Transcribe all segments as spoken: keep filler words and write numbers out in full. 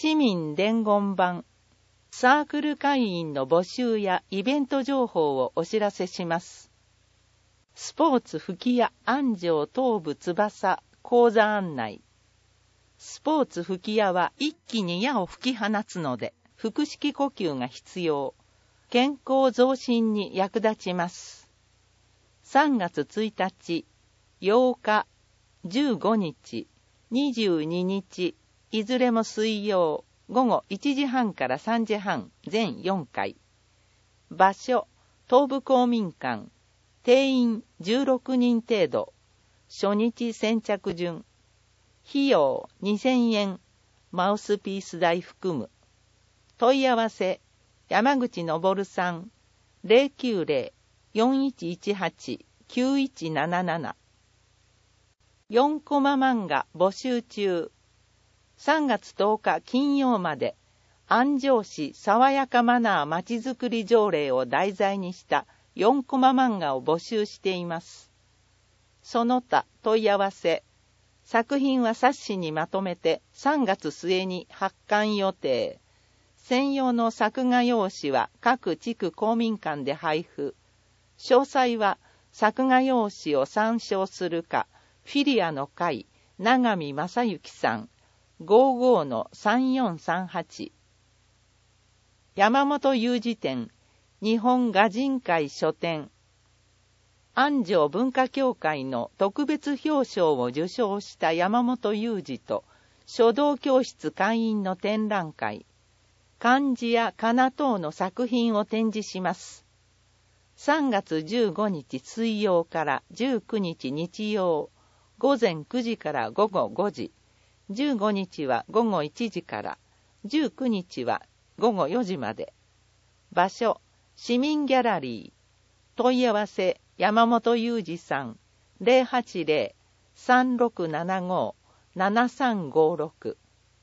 市民伝言板、サークル会員の募集やイベント情報をお知らせします。スポーツ吹き矢安城東部翼講座案内。スポーツ吹き矢は一気に矢を吹き放つので、腹式呼吸が必要。健康増進に役立ちます。さんがつついたち、ようか、じゅうごにち、にじゅうににち、いずれも水曜、ごごいちじはんからさんじはん、全よんかい。場所、東部公民館。定員じゅうろくにん程度。初日先着順。費用にせんえん。マウスピース代含む。問い合わせ、山口昇さん。ゼロきゅうゼロ よんいちいちはち きゅういちなななな。よんコマ漫画募集中。さんがつとおか金曜まで、安城市爽やかマナーまちづくり条例を題材にしたよんコマ漫画を募集しています。その他問い合わせ、作品は冊子にまとめてさんがつすえに発刊予定。専用の作画用紙は各地区公民館で配布。詳細は作画用紙を参照するか、フィリアの会、永見正幸さん、ごじゅうごのさんよんさんはち。山本裕二展、日本画人会書店。安城文化協会の特別表彰を受賞した山本裕二と書道教室会員の展覧会。漢字や仮名等の作品を展示します。さんがつじゅうごにち水曜からじゅうくにち日曜、ごぜんくじからごごごじ、じゅうごにちはごごいちじから、じゅうくにちはごごよじまで。場所、市民ギャラリー。問い合わせ、山本裕二さん、ゼロはちゼロ さんろくななご ななさんごろく。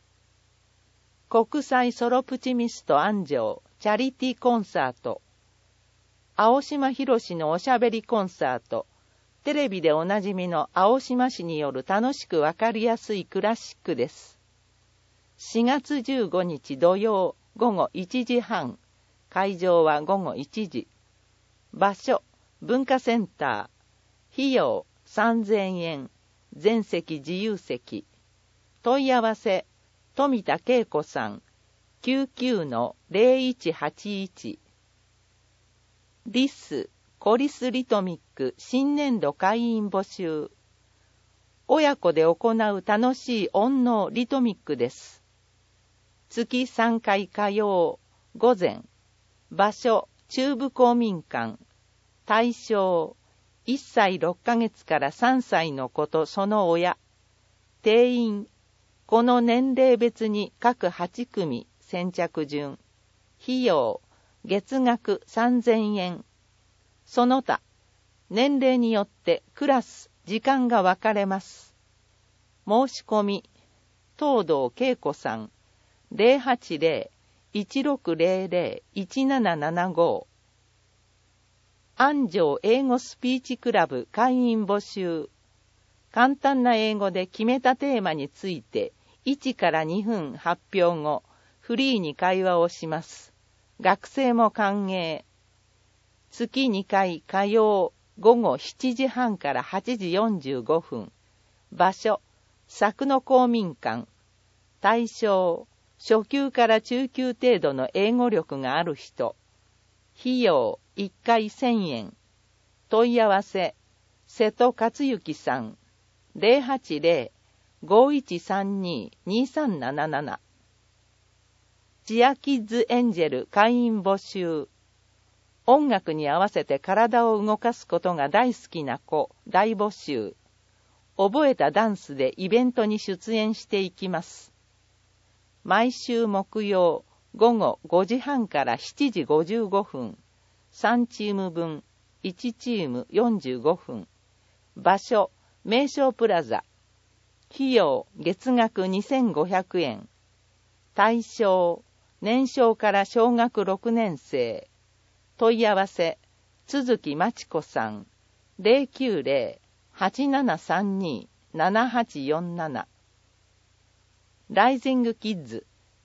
国際ソロプチミスト安城チャリティコンサート。青島博のおしゃべりコンサート。テレビでおなじみの青島氏による楽しくわかりやすいクラシックです。しがつじゅうごにち土曜ごごいちじはん。会場はごごいちじ。場所、文化センター。費用さんぜんえん。全席自由席。問い合わせ、富田恵子さん。きゅうきゅうのゼロいちはちいち。リス、コリスリトミック新年度会員募集。親子で行う楽しい音能リトミックです。月さんかい火曜、午前。場所、中部公民館。対象、いっさいろっかげつからさんさいの子とその親。定員、この年齢別に各はちくみ先着順。費用、月額さんぜんえん。その他、年齢によってクラス、時間が分かれます。申し込み、東堂恵子さん、ゼロはちゼロ いちろくゼロゼロ いちななななご。安城英語スピーチクラブ会員募集。簡単な英語で決めたテーマについていちからにふん発表後、フリーに会話をします。学生も歓迎。月にかい火曜ごごしちじはんからはちじよんじゅうごふん。場所、佐久の公民館。対象、初級から中級程度の英語力がある人。費用いっかいせんえん。問い合わせ、瀬戸克幸さん。ゼロはちゼロ ごいちさんに にさんなななな。チアキッズエンジェル会員募集。音楽に合わせて体を動かすことが大好きな子、大募集。覚えたダンスでイベントに出演していきます。毎週木曜、ごごごじはんからしちじごじゅうごふん。さんチームぶん、いちチームよんじゅうごふん。場所、名称プラザ。費用、月額にせんごひゃくえん。対象、年少から小学ろくねん生。問い合わせ、鈴木真知子さん。ゼロきゅうゼロ はちななさんに ななはちよんなな。ライジングキッズ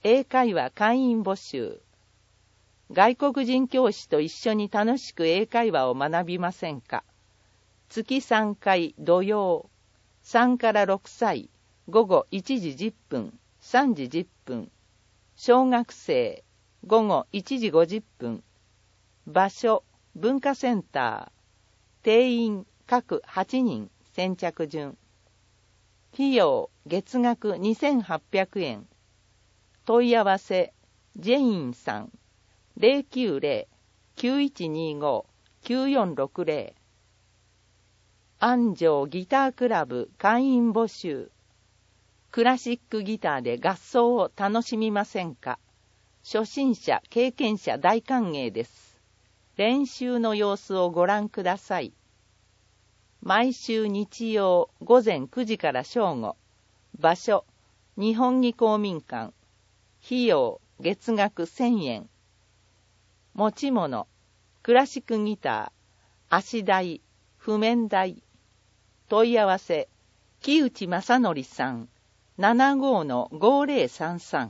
英会話会員募集。外国人教師と一緒に楽しく英会話を学びませんか？月さんかい土曜、さんからろくさい、午後いちじじゅっぷん、さんじじゅっぷん。小学生、午後いちじごじゅっぷん。場所、文化センター。定員、各はちにん、先着順。費用、月額にせんはっぴゃくえん。問い合わせ、ジェインさん。ゼロきゅうゼロ きゅういちにご きゅうよんろくゼロ。安城ギタークラブ会員募集。クラシックギターで合奏を楽しみませんか？初心者、経験者大歓迎です。練習の様子をご覧ください。毎週日曜午前くじから正午。場所、日本技公民館。費用、月額せんえん。持ち物、クラシックギター、足台、譜面台。問い合わせ、木内正則さん、ななごのごぜろさんさん。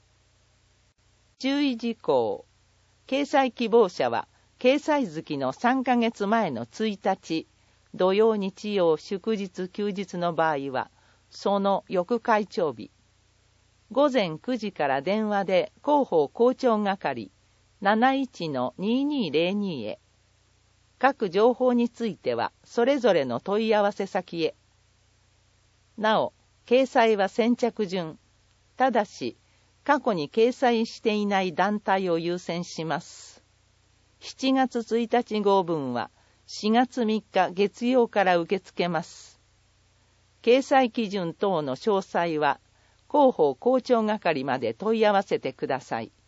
注意事項。掲載希望者は、掲載月のさんかげつまえのついたち、土曜日曜祝日休日の場合は、その翌会長日。午前くじから電話で広報校長係 なないちのににーぜろに へ。各情報についてはそれぞれの問い合わせ先へ。なお、掲載は先着順。ただし、過去に掲載していない団体を優先します。しちがつついたち号分はしがつみっか月曜から受け付けます。掲載基準等の詳細は広報校長係まで問い合わせてください。